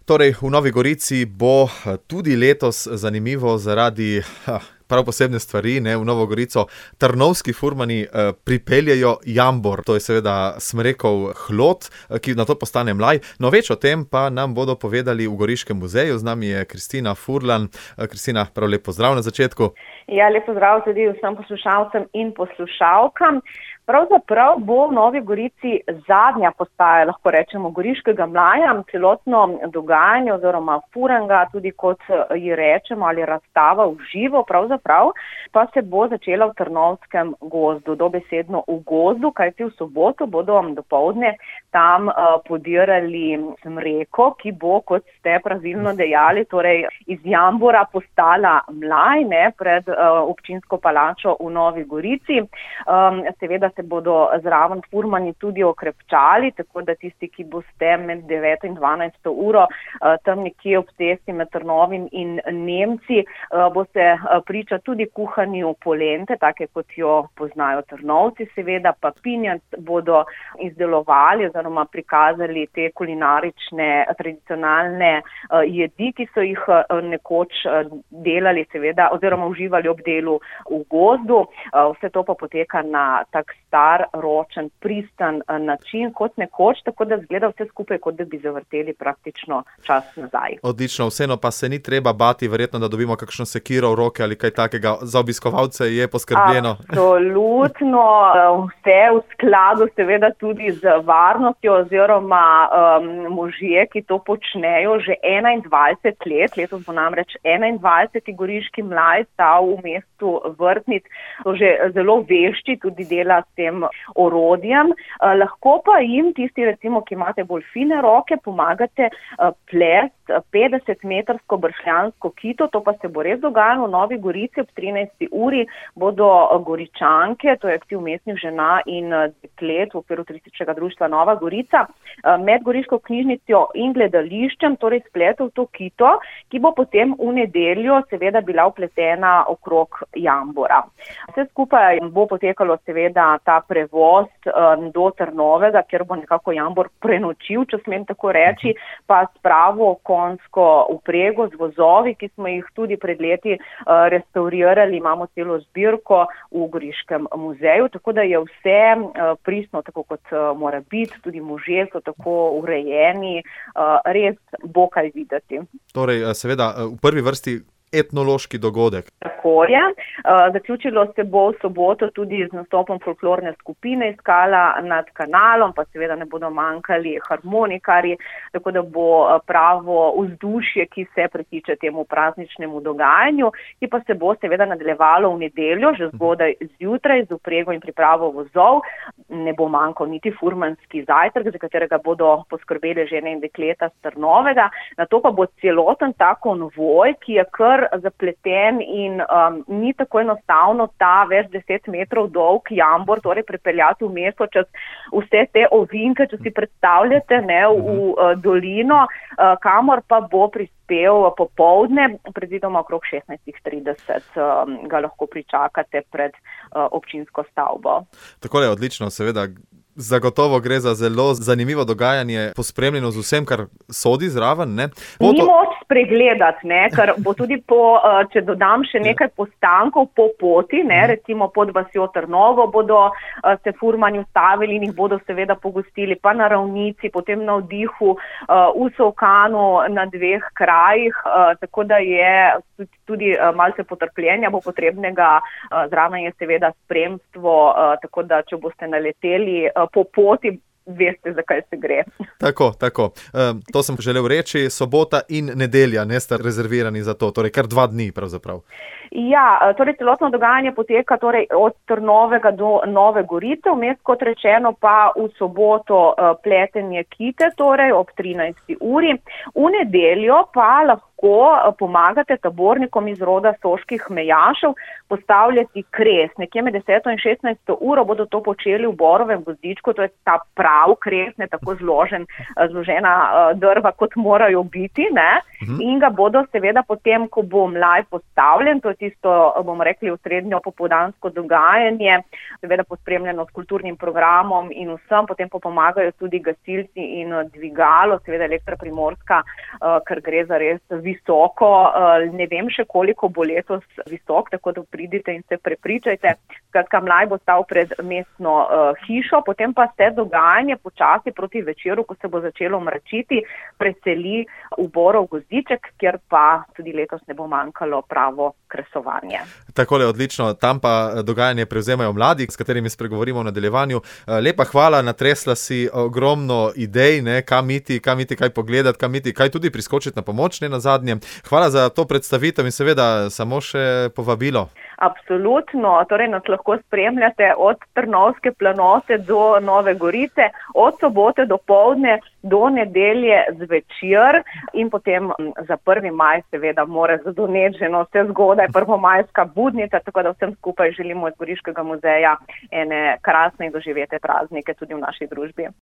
Torej, v Novi Gorici bo tudi letos zanimivo zaradi prav posebne stvari. V Novo Gorico trnovski furmani pripeljejo jambor. To je seveda smrekov hlod, ki nato postane mlaj. No, več o tem pa nam bodo povedali v Goriškem muzeju. Z nami je Kristina Furlan. Kristina, prav lep pozdrav na začetku. Ja, lep pozdrav tudi vsem poslušalcem in poslušalkam. Pravzaprav bo v Novi Gorici zadnja postaja, lahko rečemo, goriškega mlaja, celotno dogajanje oziroma furanga, tudi kot ji rečemo, ali razstava v živo, pravzaprav, pa se bo začela v Trnovskem gozdu, dobesedno v gozdu, kajti v soboto bodo dopoldne tam podirali smreko, ki bo, kot ste pravilno dejali, torej iz jambora postala mlaj, pred občinsko palačo v Novi Gorici. Seveda se bodo zraven furmani tudi okrepčali, tako da tisti, ki boste med 9 in 12 uro tam nekje ob cesti med Trnovim in Nemci, boste priča tudi kuhanju polente, take kot jo poznajo Trnovci, seveda pa pinjac bodo izdelovali oziroma prikazali te kulinarične, tradicionalne jedi, ki so jih nekoč delali, seveda, oziroma uživali ob delu v gozdu. Vse to pa poteka na tak star, ročen, pristan način kot nekoč, tako da zgleda vse skupaj, kot da bi zavrteli praktično čas nazaj. Odlično, vseeno pa se ni treba bati, verjetno, da dobimo kakšno sekiro v roke ali kaj takega. Za obiskovalce je poskrbljeno. Absolutno, vse v skladu seveda tudi z varnostjo oziroma možje, ki to počnejo že 21 let. Letos bo namreč 21. goriški mlaj stal v mestu Vrtnic. To že zelo vešči tudi dela s tem orodjem. Lahko pa jim tisti, recimo, ki imate bolj fine roke, pomagate plest 50-metrsko bršljansko kito. To pa se bo res dogajalo v Novi Gorici ob 13. uri. Bodo Goričanke, to je aktiv mestnih žena in deklet v okviru turističnega društva Nova Gorica, med Goriško knjižnico in gledališčem, torej spletel to kito, ki bo potem v nedeljo seveda bila vpletena okrog jambora. Vse skupaj bo potekalo seveda ta prevoz do Trnovega, kjer bo nekako jambor prenočil, če smem tako reči, pa s pravo konjsko vprego z vozovi, ki smo jih tudi pred leti restaurirali, imamo celo zbirko v Goriškem muzeju, tako da je vse pristno, tako kot mora biti, tudi možje so tako urejeni, res bo kaj videti. Torej, seveda, v prvi vrsti etnološki dogodek. Tako je. Zaključilo se bo v soboto tudi z nastopom folklorne skupine Skala nad kanalom, pa seveda ne bodo manjkali harmonikarji, tako da bo pravo vzdušje, ki se pritiče temu prazničnemu dogajanju, ki pa se bo seveda nadaljevalo v nedeljo, že zgodaj zjutraj z vprego in pripravo vozov. Ne bo manjkal niti furmanski zajtrk, za katerega bodo poskrbeli žene in dekleta s Trnovega. Nato pa bo celoten ta konvoj, ki je kar zapleten in ni tako enostavno ta več 10 metrov dolg jambor, torej prepeljati v mesto čez vse te ovinke, če si predstavljate, v dolino, kamor pa bo prispel popoldne, predvidoma okrog 16:30 ga lahko pričakate pred občinsko stavbo. Tako je, odlično, seveda. Zagotovo gre za zelo zanimivo dogajanje, pospremljeno z vsem, kar sodi zraven, ne? Ni moč spregledati, ker bo tudi če dodam še nekaj postankov po poti, recimo pod vasjo Trnovo bodo se furmani ustavili in jih bodo seveda pogostili, pa na Ravnici, potem na Vdihu, v Solkanu, na 2 krajih, tako da je tudi malce potrpljenja bo potrebnega, zraven je seveda spremstvo, tako da če boste naleteli po poti, veste, zakaj se gre. Tako. To sem želel reči, sobota in nedelja, ne sta rezervirani za to, torej kar 2 dni pravzaprav. Ja, torej celotno dogajanje poteka torej od Trnovega do Nove Gorice, vmes kot rečeno pa v soboto pletenje kite, torej ob 13. uri. V nedeljo pa lahko pomagate tabornikom iz roda soških mejašev postavljati kres. Nekje med 10. in 16. uro bodo to počeli v borovem gozdičku, to je ta prav kres, ne tako zložena drva, kot morajo biti, in ga bodo seveda potem, ko bo mlaj postavljen, to je tisto, bomo rekli, osrednjo popoldansko dogajanje, seveda pospremljeno s kulturnim programom in vsem, potem pomagajo tudi gasilci in dvigalo, seveda Elektra Primorska, ker gre za res visoko, ne vem še koliko bo letos visok, tako da pridite in se prepričajte. Skratka, mlaj bo stal pred mestno hišo, potem pa se dogajanje počasi proti večeru, ko se bo začelo mračiti, preseli v Borov Gozdiček, kjer pa tudi letos ne bo manjkalo pravo kresovanje. Takole, odlično. Tam pa dogajanje prevzemajo mladi, s katerimi spregovorimo v nadaljevanju. Lepa hvala, natresla si ogromno idej, ne, kam iti, kaj pogledati, kam iti, kaj tudi priskočiti na pomoč, ne nazadnje. Hvala za to predstavitev in seveda samo še povabilo. Absolutno, torej nas lahko spremljate od Trnovske planote do Nove Gorice, od sobote do poldne do nedelje zvečer in potem za 1. maj seveda mora zadoneti že vse zgodaj, prvomajska budnica, tako da vsem skupaj želimo iz Goriškega muzeja ene krasne in doživete praznike tudi v naši družbi.